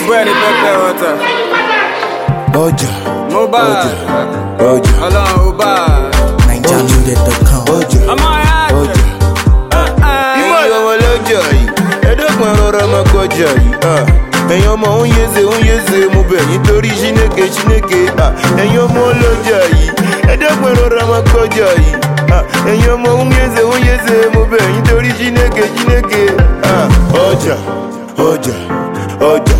boy the pepper water. Oja, Mobile. Oja, Along Uba. NigerMusic.com. Oja, I'm alright. Oja. Ìmọ̀ ọmọ lọ́jọ́ yìí, ẹ̀dọ́gbọ̀n rọra máa kọjá yìí. Ẹ̀yin ọmọ ń yéze mo bẹ̀ nítorí Chineke. Ẹ̀yin ọmọ lọ́jọ́ yìí, ẹ̀dọ́gbọ̀n rọra máa kọjá yìí. Ẹ̀yin ọmọ ń yéze mo bẹ̀ nítorí Chineke. Ọjà, ọjà, ọjà.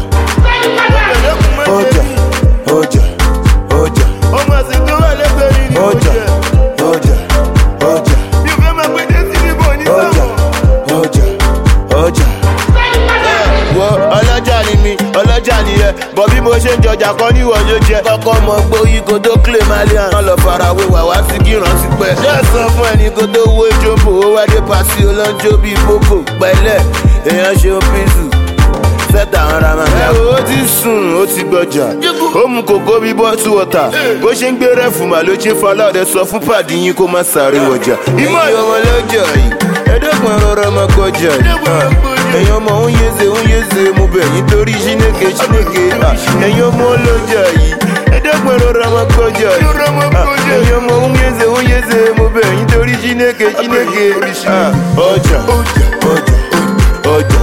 Ọjà, ọjà, ọjà. Ọmọ àsìkò wà lẹ́gbẹ̀ẹ́ yìí ni ọjà, ọjà, ọjà. Mi ò fẹ́ máa pé dé sí ibò ní sáwọn. Ọjà. Wo ọlọ́jà ni mi, ọlọ́jà ni ẹ. Bọ̀ bí mo ṣe ń jọjà kan níwọ̀n ló jẹ. Kọ́kọ́ mọ gbóyí kó tó clay malian. Wọ́n lọ farawé wà wá sí kí ìrántí pẹ́. Ṣé sọ fún ẹni kó tó wó jombo? Ó wá dé pàṣẹ olóńjó bíi boko. Pẹ̀lẹ́, èèyàn ṣe ó pínsù. Sẹ́tà ń ra màmá. Ẹ wo ó ti sùn, ó ti gbọjà. Ó mu kòkó bí bọ́tù wọ̀tà. Bó ṣe ń gbé rẹ́fù mà ló ṣe falọ́ọ̀dẹ sọ fún pàdé yín kó má sáré wọjà. Ìmọ̀ ọmọ lọ́jọ́ yìí, ẹ̀dọ́gbọ̀n rọra máa kọjá yìí. Ẹ̀yin ọmọ ń yéze mo bẹ̀ nítorí Chineke. Ẹ̀yin ọmọ lọ́jọ́ yìí, ẹ̀dọ́gbọ̀n rọra máa kọjá yìí. Ẹ̀yin ọmọ ń yéze mo bẹ̀ nítorí Chineke. Ọjà, ọjà.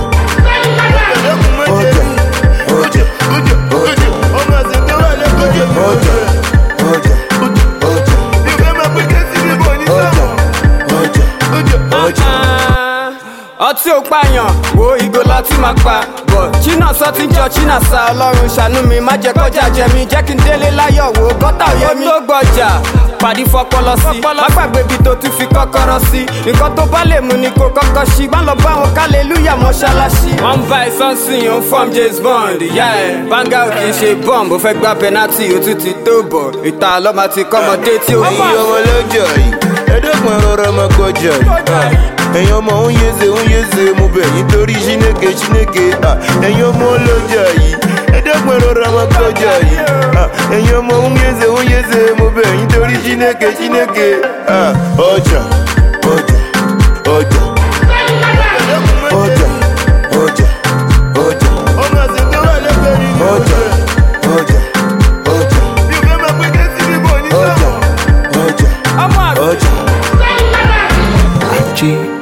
Ọtí ò pààyàn, wo ìgò láti máa pa. Bọ̀ China sọ ti ń jọ China sa Ọlọ́run ṣàánú mi, má jẹ́ kọjá jẹ mi, jẹ́ kí n délé láyọ̀ wo gọ́tà òye mi. Ó tó gbọjà, pàdí fọpọlọ sí, má gbàgbé ibi tó tún fi kọ́kọ́rọ́ sí. Nǹkan tó bá lè mú ni kò kọ́kọ́ ṣí, má lọ bá wọn hallelujah mọ́ṣáláṣí. Wọ́n ń bá ìsọ́nsìn, ó ń fọ́m James Bond, ìyá ẹ̀. Banga ò kì í ṣe bọ́ọ̀mù, ó fẹ́ gbá penalty, ó tún ti tó bọ̀. Ìta lọ́mọ ti kọ́mọdé tí ó Ẹ̀yin ọmọ lọ́jọ́ yìí, ẹ̀dọ́gbọ̀n rọra máa kọjá yìí. Ẹ̀yin ọmọ ń yéze mo bẹ̀ nítorí Chineke. Ẹ̀yin ọmọ lọ́jọ́ yìí, ẹ̀dọ́gbọ̀n rọra máa kọjá yìí. Ẹ̀yin ọmọ ń yéze mo bẹ̀ nítorí Chineke. Ọjà, ọjà, ọjà. Ọjà, ọjà, ọjà. Ọmọ àsìkò wà lẹ́gbẹ̀ẹ́ yìí ni ọjà, ọjà, ọjà. Mi ò fẹ́ máa pé dé sí ibò ní sáwọn. Ọjà, ọjà. ọmọ àgbẹ̀. Ọjà.